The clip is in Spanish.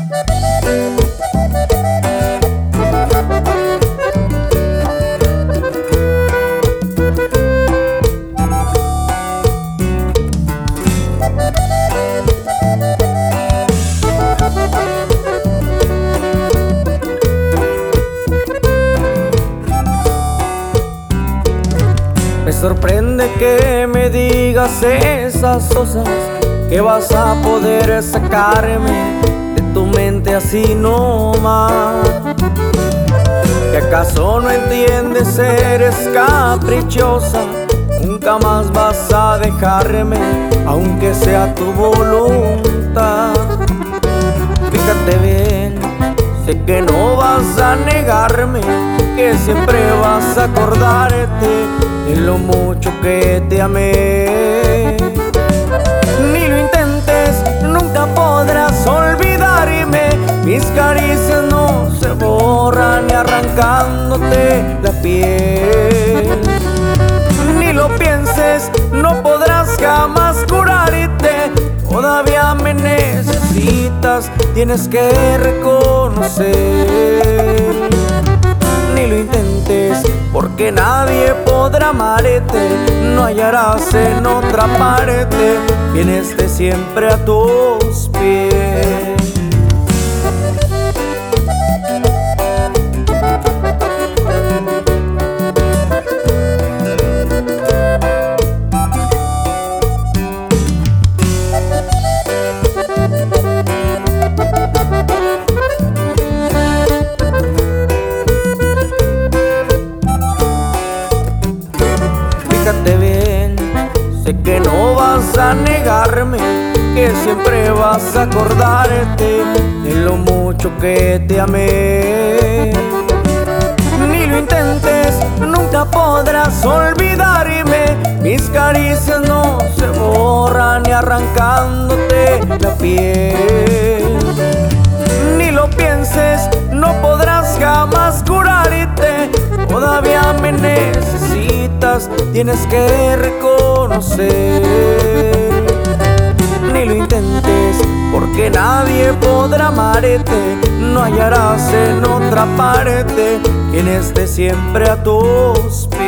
Me sorprende que me digas esas cosas, que vas a poder sacarme de tu mente así nomás. ¿Que acaso no entiendes? Eres caprichosa, nunca más vas a dejarme, aunque sea tu voluntad. Fíjate bien, sé que no vas a negarme, que siempre vas a acordarte de lo mucho que te amé. Ni lo intentes, nunca podrás olvidarme. Mis caricias no se borran ni arrancándote la piel. Ni lo pienses, no podrás jamás curarte. Todavía me necesitas, tienes que reconocer. Ni lo intentes, porque nadie podrá amarte. No hallarás en otra parte quien esté siempre a tus pies. Fíjate bien, sé que no vas a negarme, que siempre vas a acordarte de lo mucho que te amé. Ni lo intentes, nunca podrás olvidarme. Mis caricias no se borran ni arrancándote la piel. Ni lo pienses, no podrás jamás curarte. Todavía me necesitas, tienes que reconocer. Ni lo intentes, porque nadie podrá amarte. No hallarás en otra parte quien esté siempre a tus pies.